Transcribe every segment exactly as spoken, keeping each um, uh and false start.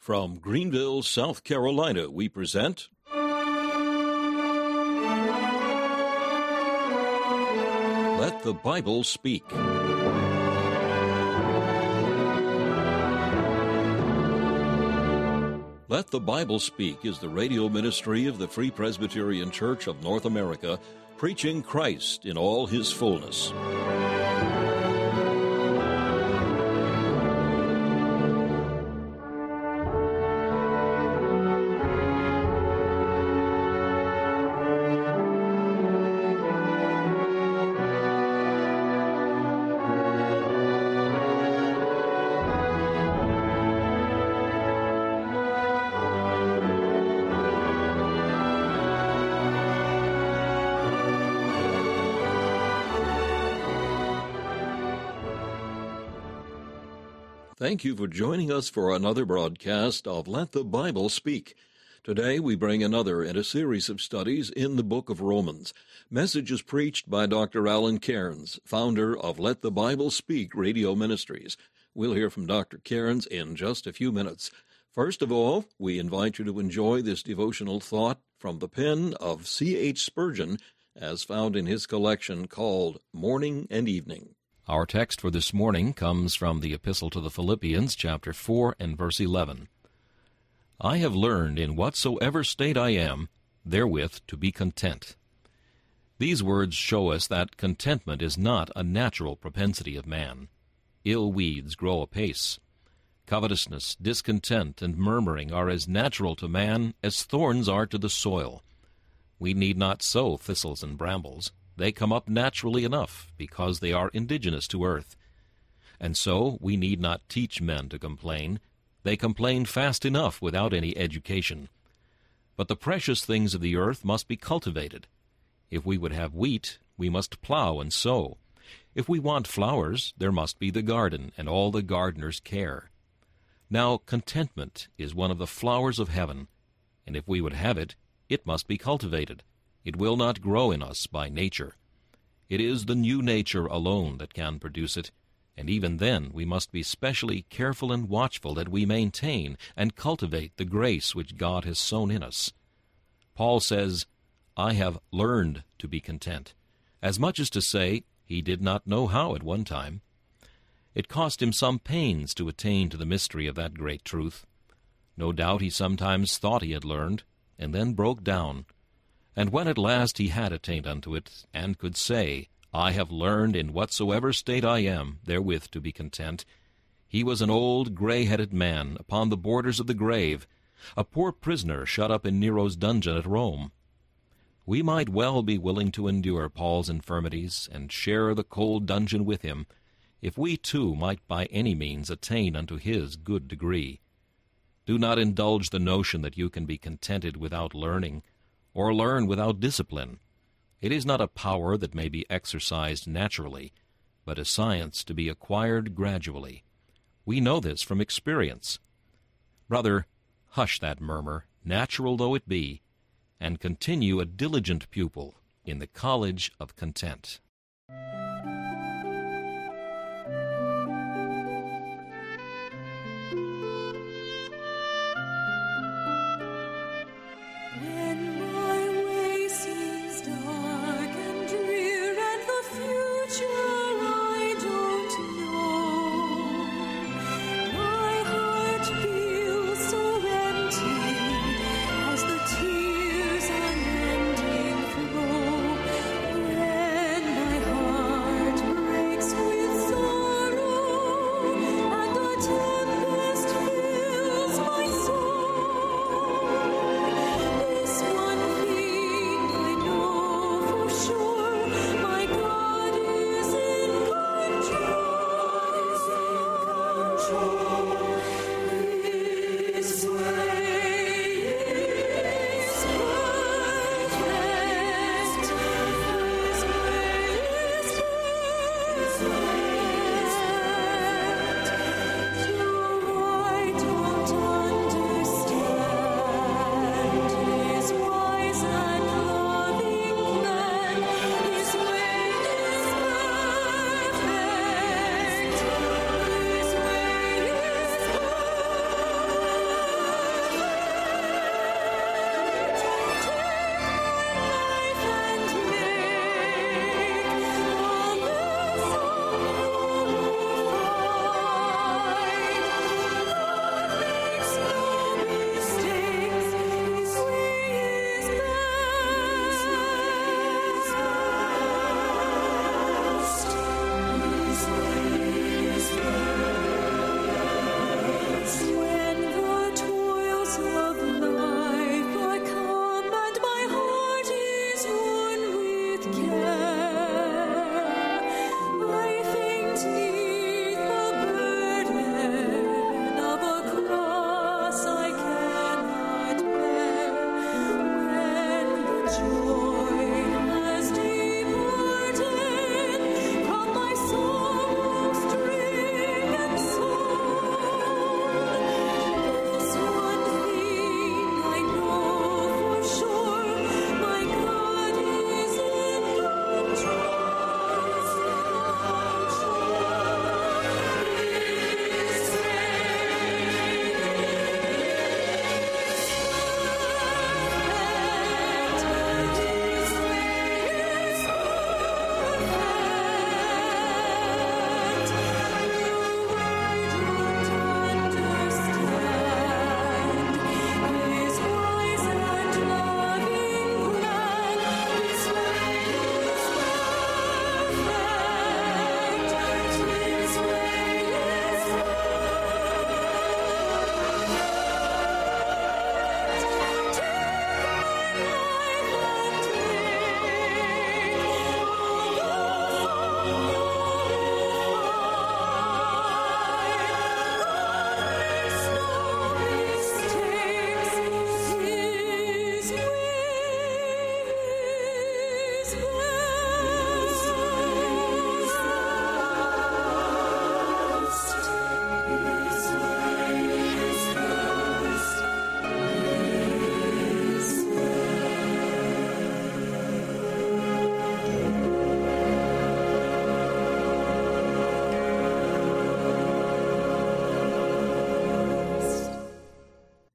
From Greenville, South Carolina, we present Let the Bible Speak. Let the Bible Speak is the radio ministry of the Free Presbyterian Church of North America, preaching Christ in all his fullness. Thank you for joining us for another broadcast of Let the Bible Speak. Today we bring another in a series of studies in the book of Romans. Messages preached by Doctor Alan Cairns, founder of Let the Bible Speak Radio Ministries. We'll hear from Doctor Cairns in just a few minutes. First of all, we invite you to enjoy this devotional thought from the pen of C H Spurgeon, as found in his collection called Morning and Evening. Our text for this morning comes from the Epistle to the Philippians, chapter four and verse eleven. I have learned in whatsoever state I am, therewith to be content. These words show us that contentment is not a natural propensity of man. Ill weeds grow apace. Covetousness, discontent, and murmuring are as natural to man as thorns are to the soil. We need not sow thistles and brambles. They come up naturally enough because they are indigenous to earth. And so we need not teach men to complain. They complain fast enough without any education. But the precious things of the earth must be cultivated. If we would have wheat, we must plow and sow. If we want flowers, there must be the garden and all the gardener's care. Now contentment is one of the flowers of heaven, and if we would have it, it must be cultivated. It will not grow in us by nature. It is the new nature alone that can produce it, and even then we must be specially careful and watchful that we maintain and cultivate the grace which God has sown in us. Paul says, I have learned to be content, as much as to say he did not know how at one time. It cost him some pains to attain to the mystery of that great truth. No doubt he sometimes thought he had learned, and then broke down. And when at last he had attained unto it, and could say, I have learned in whatsoever state I am, therewith to be content, he was an old gray-headed man upon the borders of the grave, a poor prisoner shut up in Nero's dungeon at Rome. We might well be willing to endure Paul's infirmities, and share the cold dungeon with him, if we too might by any means attain unto his good degree. Do not indulge the notion that you can be contented without learning, or learn without discipline. It is not a power that may be exercised naturally, but a science to be acquired gradually. We know this from experience. Brother, hush that murmur, natural though it be, and continue a diligent pupil in the college of content.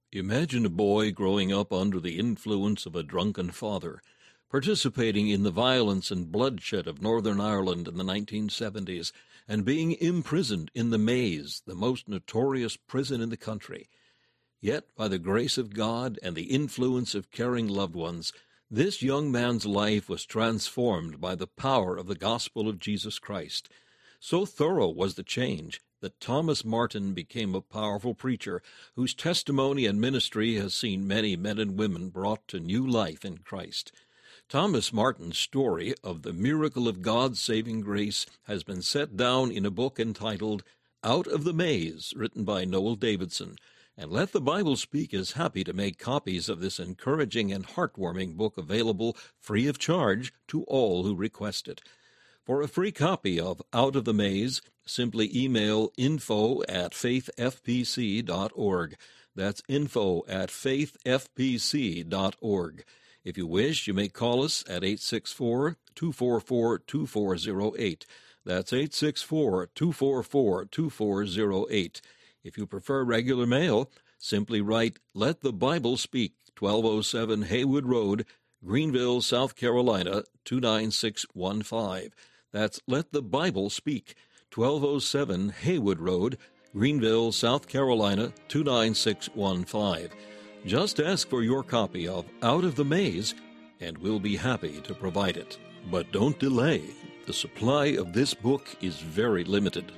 Imagine a boy growing up under the influence of a drunken father, participating in the violence and bloodshed of Northern Ireland in the nineteen seventies, and being imprisoned in the Maze, the most notorious prison in the country. Yet, by the grace of God and the influence of caring loved ones, this young man's life was transformed by the power of the gospel of Jesus Christ. So thorough was the change that Thomas Martin became a powerful preacher whose testimony and ministry has seen many men and women brought to new life in Christ. Thomas Martin's story of the miracle of God's saving grace has been set down in a book entitled Out of the Maze, written by Noel Davidson, and Let the Bible Speak is happy to make copies of this encouraging and heartwarming book available free of charge to all who request it. For a free copy of Out of the Maze, simply email info at faithfpc dot org. That's info at faithfpc dot org. If you wish, you may call us at eight six four, two four four, two four zero eight. That's eight six four, two four four, two four zero eight. If you prefer regular mail, simply write Let the Bible Speak, twelve oh seven Haywood Road, Greenville, South Carolina, two nine six one five. That's Let the Bible Speak, twelve oh seven Haywood Road, Greenville, South Carolina, two nine six one five. Just ask for your copy of Out of the Maze, and we'll be happy to provide it. But don't delay. The supply of this book is very limited.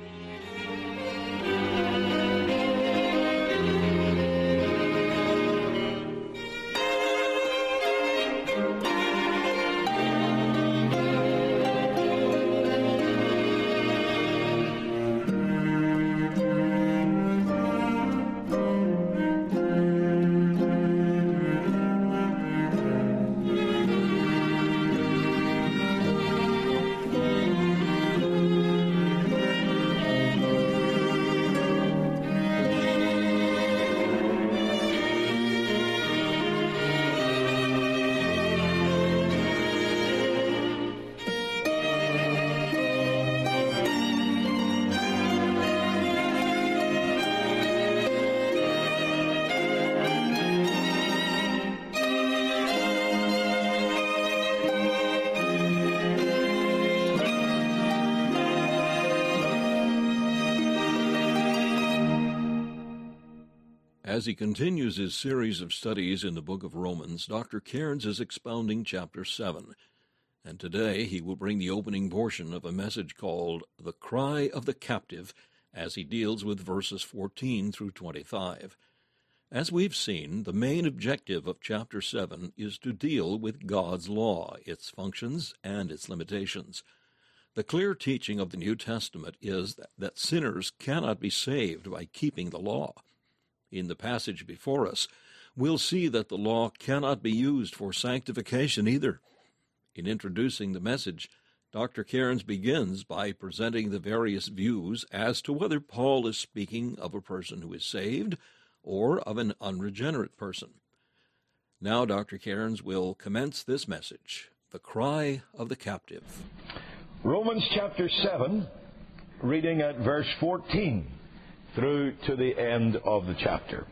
As he continues his series of studies in the book of Romans, Doctor Cairns is expounding chapter seven, and today he will bring the opening portion of a message called The Cry of the Captive, as he deals with verses fourteen through twenty-five. As we've seen, the main objective of chapter seven is to deal with God's law, its functions, and its limitations. The clear teaching of the New Testament is that, that sinners cannot be saved by keeping the law. In the passage before us, we'll see that the law cannot be used for sanctification either. In introducing the message, Doctor Cairns begins by presenting the various views as to whether Paul is speaking of a person who is saved or of an unregenerate person. Now Doctor Cairns will commence this message, The Cry of the Captive. Romans chapter seven, reading at verse fourteen. Through to the end of the chapter.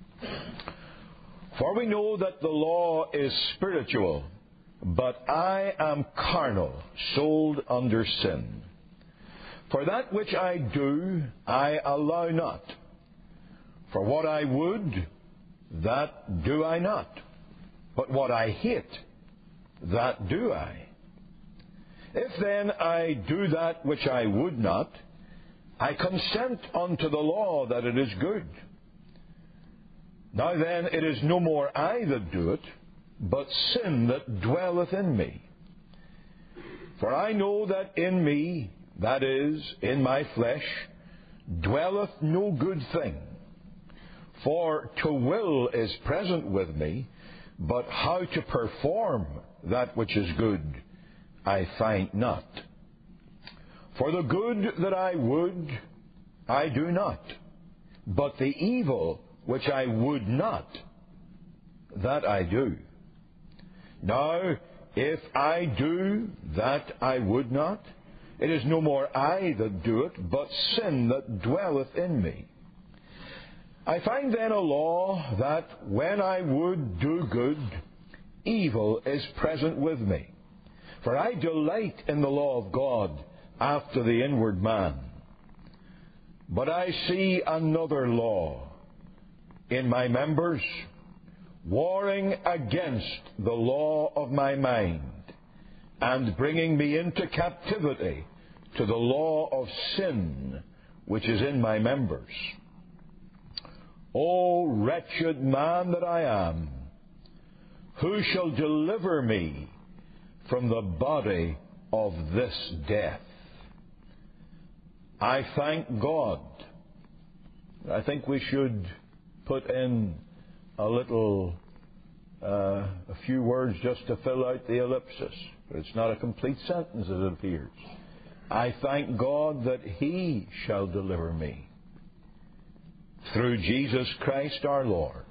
For we know that the law is spiritual, but I am carnal, sold under sin. For that which I do, I allow not. For what I would, that do I not. But what I hate, that do I. If then I do that which I would not, I consent unto the law that it is good. Now then, it is no more I that do it, but sin that dwelleth in me. For I know that in me, that is, in my flesh, dwelleth no good thing. For to will is present with me, but how to perform that which is good, I find not. For the good that I would, I do not, but the evil which I would not, that I do. Now, if I do that I would not, it is no more I that do it, but sin that dwelleth in me. I find then a law that when I would do good, evil is present with me. For I delight in the law of God after the inward man. But I see another law in my members, warring against the law of my mind, and bringing me into captivity to the law of sin which is in my members. O wretched man that I am, who shall deliver me from the body of this death? I thank God. I think we should put in a little, uh, a few words just to fill out the ellipsis. But it's not a complete sentence, as it appears. I thank God that He shall deliver me through Jesus Christ our Lord.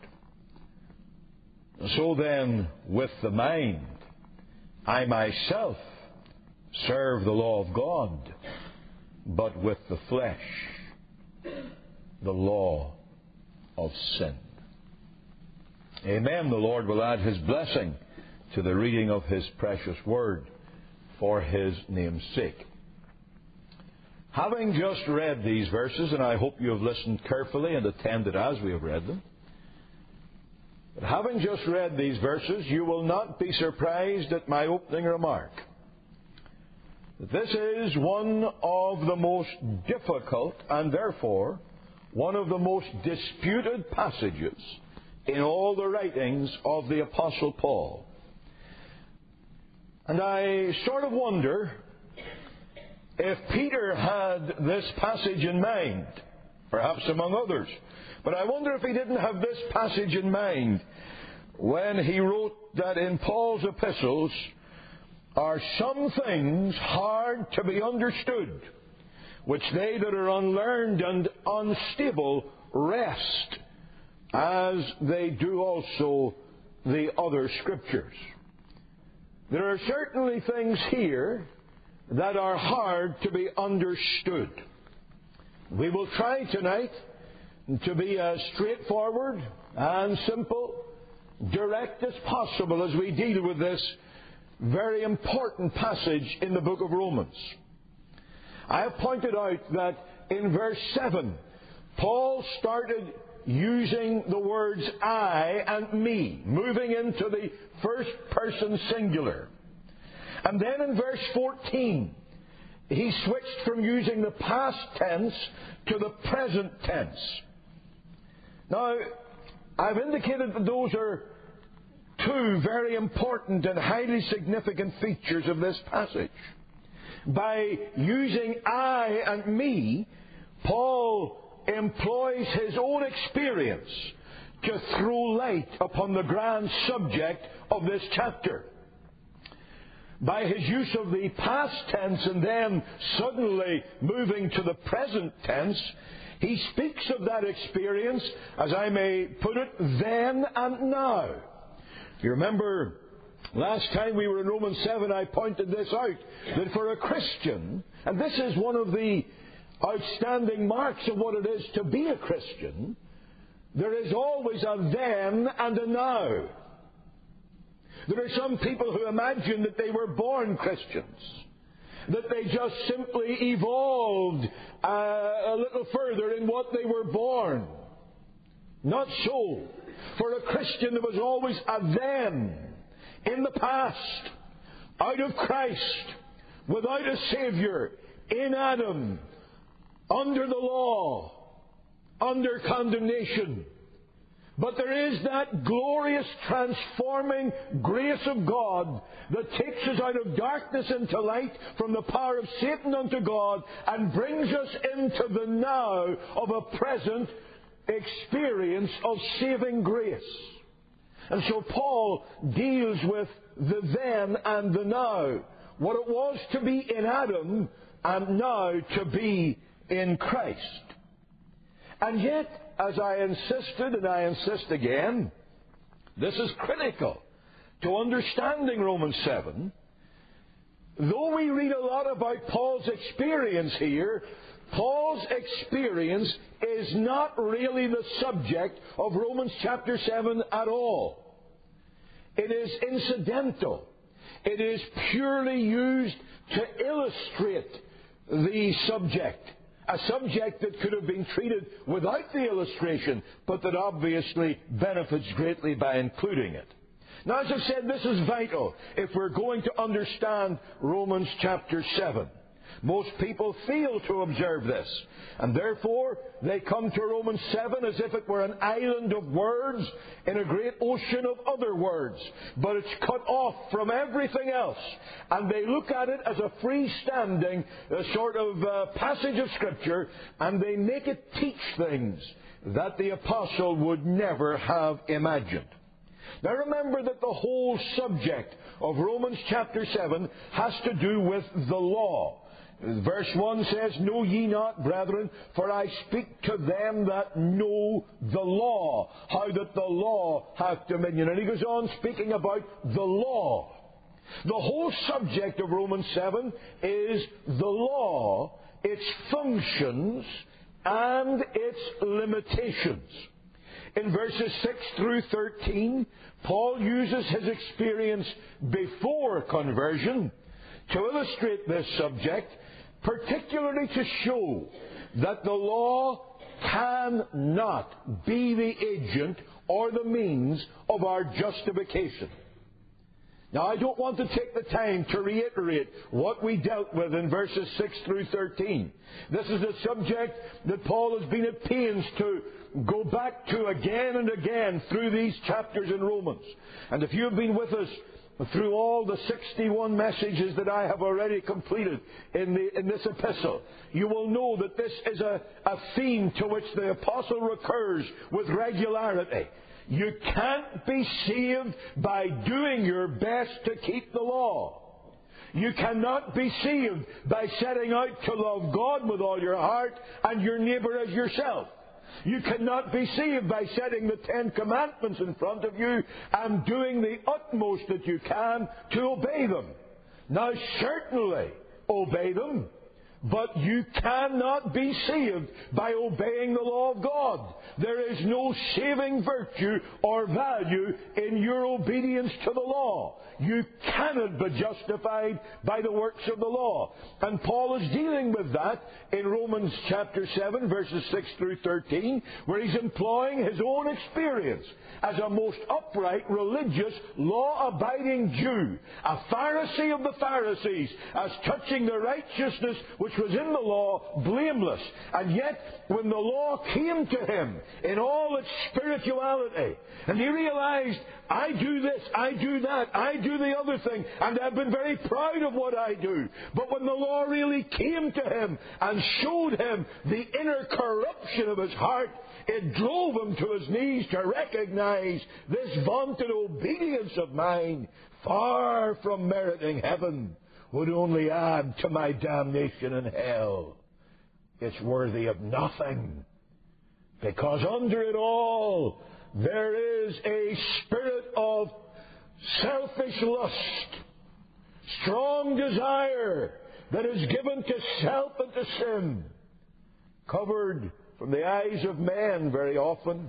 So then, with the mind, I myself serve the law of God, but with the flesh, the law of sin. Amen. The Lord will add His blessing to the reading of His precious Word for His name's sake. Having just read these verses, and I hope you have listened carefully and attended as we have read them, but having just read these verses, you will not be surprised at my opening remark. This is one of the most difficult and therefore one of the most disputed passages in all the writings of the Apostle Paul. And I sort of wonder if Peter had this passage in mind, perhaps among others. But I wonder if he didn't have this passage in mind when he wrote that in Paul's epistles are some things hard to be understood, which they that are unlearned and unstable wrest, as they do also the other Scriptures. There are certainly things here that are hard to be understood. We will try tonight to be as straightforward and simple, direct as possible as we deal with this very important passage in the book of Romans. I have pointed out that in verse seven, Paul started using the words I and me, moving into the first person singular. And then in verse fourteen, he switched from using the past tense to the present tense. Now, I've indicated that those are two very important and highly significant features of this passage. By using I and me, Paul employs his own experience to throw light upon the grand subject of this chapter. By his use of the past tense and then suddenly moving to the present tense, he speaks of that experience, as I may put it, then and now. You remember last time we were in Romans seven, I pointed this out, that for a Christian, and this is one of the outstanding marks of what it is to be a Christian, there is always a then and a now. There are some people who imagine that they were born Christians, that they just simply evolved uh, a little further in what they were born. Not so. For a Christian, there was always a then, in the past, out of Christ, without a Savior, in Adam, under the law, under condemnation. But there is that glorious transforming grace of God that takes us out of darkness into light, from the power of Satan unto God, and brings us into the now of a present experience of saving grace. And so Paul deals with the then and the now. What it was to be in Adam and now to be in Christ. And yet, as I insisted, and I insist again, this is critical to understanding Romans seven. Though we read a lot about Paul's experience here, Paul's experience is not really the subject of Romans chapter seven at all. It is incidental. It is purely used to illustrate the subject. A subject that could have been treated without the illustration, but that obviously benefits greatly by including it. Now, as I've said, this is vital if we're going to understand Romans chapter seven. Most people fail to observe this, and therefore they come to Romans seven as if it were an island of words in a great ocean of other words. But it's cut off from everything else, and they look at it as a freestanding uh, sort of uh, passage of Scripture, and they make it teach things that the apostle would never have imagined. Now remember that the whole subject of Romans chapter seven has to do with the law. Verse one says, "Know ye not, brethren, for I speak to them that know the law, how that the law hath dominion." And he goes on speaking about the law. The whole subject of Romans seven is the law, its functions, and its limitations. In verses six through thirteen, Paul uses his experience before conversion to illustrate this subject, particularly to show that the law cannot be the agent or the means of our justification. Now, I don't want to take the time to reiterate what we dealt with in verses six through thirteen. This is a subject that Paul has been at pains to go back to again and again through these chapters in Romans. And if you have been with us through all the sixty-one messages that I have already completed in, the, in this epistle, you will know that this is a, a theme to which the apostle recurs with regularity. You can't be saved by doing your best to keep the law. You cannot be saved by setting out to love God with all your heart and your neighbour as yourself. You cannot be saved by setting the Ten Commandments in front of you and doing the utmost that you can to obey them. Now, certainly, obey them, but you cannot be saved by obeying the law of God. There is no saving virtue or value in your obedience to the law. You cannot be justified by the works of the law. And Paul is dealing with that in Romans chapter seven, verses six through thirteen, where he's employing his own experience as a most upright, religious, law-abiding Jew, a Pharisee of the Pharisees, as touching the righteousness which was in the law, blameless. And yet, when the law came to him in all its spirituality, and he realized, I do this, I do that, I do the other thing, and I've been very proud of what I do. But when the law really came to him and showed him the inner corruption of his heart, it drove him to his knees to recognize this vaunted obedience of mine, far from meriting heaven, would only add to my damnation in hell. It's worthy of nothing, because under it all there is a spirit of selfish lust, strong desire that is given to self and to sin, covered from the eyes of men very often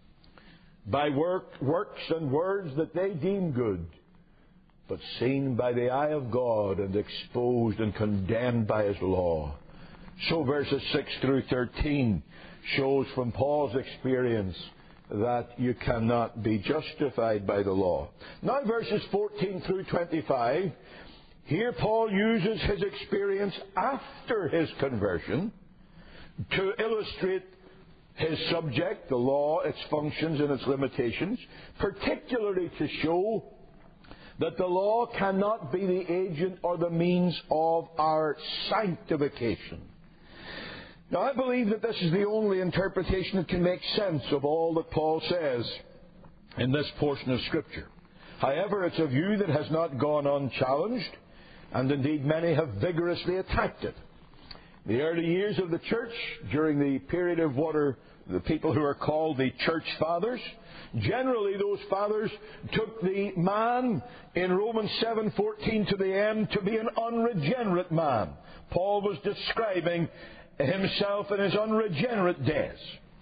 by work, works and words that they deem good, but seen by the eye of God and exposed and condemned by His law. So verses six through thirteen shows from Paul's experience that you cannot be justified by the law. Now verses fourteen through twenty-five, here Paul uses his experience after his conversion to illustrate his subject, the law, its functions and its limitations, particularly to show that the law cannot be the agent or the means of our sanctification. Now, I believe that this is the only interpretation that can make sense of all that Paul says in this portion of Scripture. However, it's a view that has not gone unchallenged, and indeed many have vigorously attacked it. The early years of the church, during the period of what are the people who are called the church fathers, generally those fathers took the man in Romans seven fourteen to the end to be an unregenerate man. Paul was describing himself in his unregenerate death.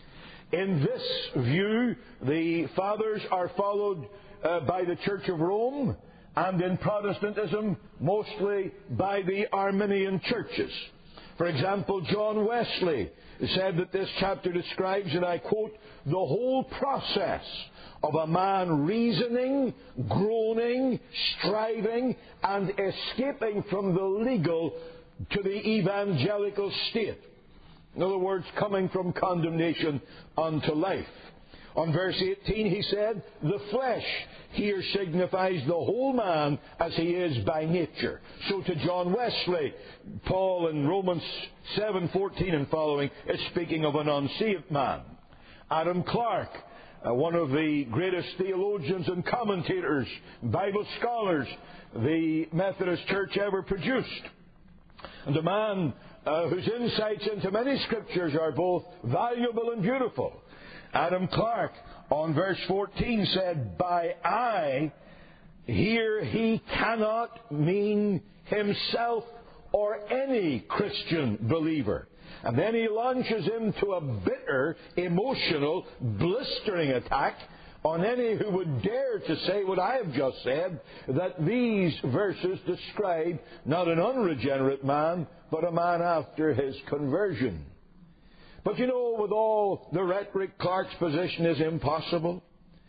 In this view, the Fathers are followed uh, by the Church of Rome, and in Protestantism, mostly by the Arminian churches. For example, John Wesley said that this chapter describes, and I quote, the whole process of a man reasoning, groaning, striving, and escaping from the legal to the evangelical state. In other words, coming from condemnation unto life. On verse eighteen he said, the flesh here signifies the whole man as he is by nature. So to John Wesley, Paul in Romans seven fourteen and following is speaking of an unsaved man. Adam Clarke, uh, one of the greatest theologians and commentators, Bible scholars the Methodist Church ever produced, and a man uh, whose insights into many scriptures are both valuable and beautiful. Adam Clarke, on verse fourteen, said, by I, here he cannot mean himself or any Christian believer. And then he launches into a bitter, emotional, blistering attack on any who would dare to say what I have just said, that these verses describe not an unregenerate man, but a man after his conversion. But you know, with all the rhetoric, Clarke's position is impossible.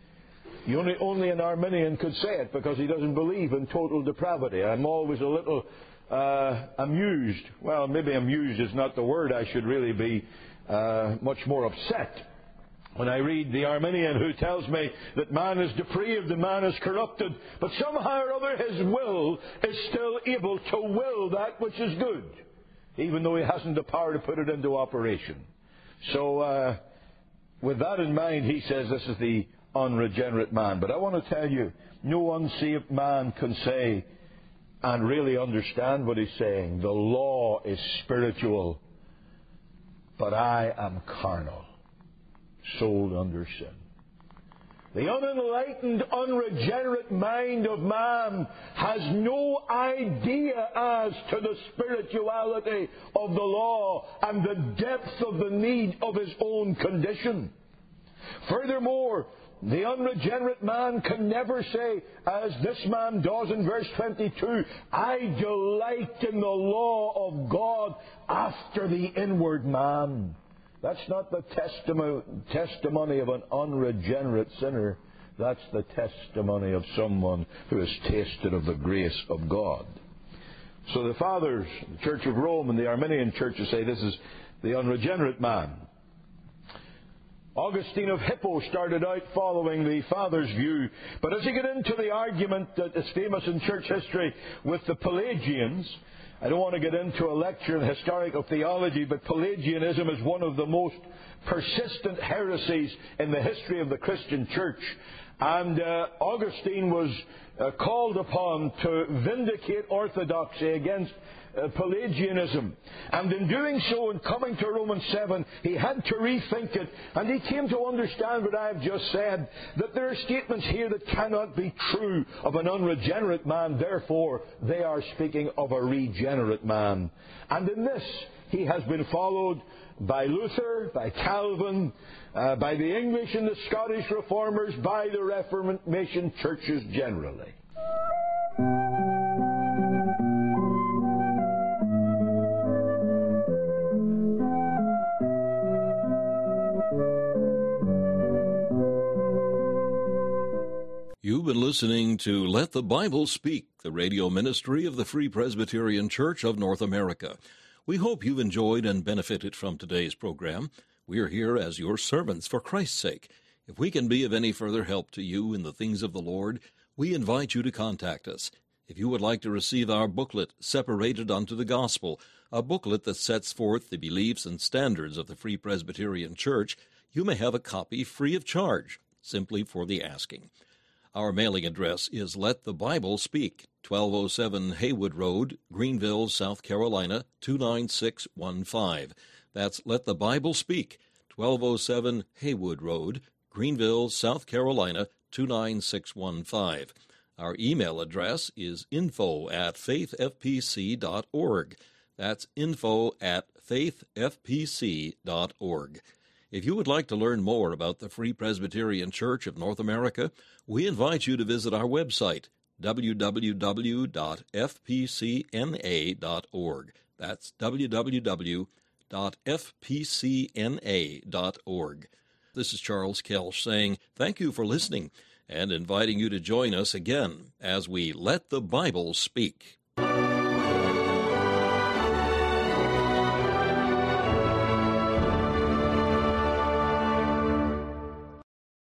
You only, only an Arminian could say it, because he doesn't believe in total depravity. I'm always a little uh, amused. Well, maybe amused is not the word. I should really be uh, much more upset when I read the Arminian who tells me that man is depraved and man is corrupted, but somehow or other his will is still able to will that which is good, even though he hasn't the power to put it into operation. So, uh, with that in mind, he says this is the unregenerate man. But I want to tell you, no unsaved man can say and really understand what he's saying. The law is spiritual, but I am carnal, sold under sin. The unenlightened, unregenerate mind of man has no idea as to the spirituality of the law and the depth of the need of his own condition. Furthermore, the unregenerate man can never say, as this man does in verse twenty-two, I delight in the law of God after the inward man. That's not the testimony, testimony of an unregenerate sinner. That's the testimony of someone who has tasted of the grace of God. So the Fathers, the Church of Rome and the Arminian churches say this is the unregenerate man. Augustine of Hippo started out following the Fathers' view, but as you get into the argument that is famous in church history with the Pelagians, I don't want to get into a lecture in historical theology, but Pelagianism is one of the most persistent heresies in the history of the Christian church. And uh, Augustine was uh, called upon to vindicate orthodoxy against uh, Pelagianism. And in doing so, in coming to Romans seven, he had to rethink it. And he came to understand what I have just said, that there are statements here that cannot be true of an unregenerate man. Therefore, they are speaking of a regenerate man. And in this, he has been followed by Luther, by Calvin, uh, by the English and the Scottish Reformers, by the Reformation churches generally. You've been listening to Let the Bible Speak, the radio ministry of the Free Presbyterian Church of North America. We hope you've enjoyed and benefited from today's program. We are here as your servants for Christ's sake. If we can be of any further help to you in the things of the Lord, we invite you to contact us. If you would like to receive our booklet, Separated unto the Gospel, a booklet that sets forth the beliefs and standards of the Free Presbyterian Church, you may have a copy free of charge, simply for the asking. Our mailing address is Let the Bible Speak, twelve oh seven Haywood Road, Greenville, South Carolina, two nine six one five. That's Let the Bible Speak, twelve oh seven Haywood Road, Greenville, South Carolina, two nine six one five. Our email address is info at faith f p c dot org. That's info at faith f p c dot org. If you would like to learn more about the Free Presbyterian Church of North America, we invite you to visit our website, w w w dot f p c n a dot org. That's w w w dot f p c n a dot org. This is Charles Kelsch saying thank you for listening and inviting you to join us again as we let the Bible speak.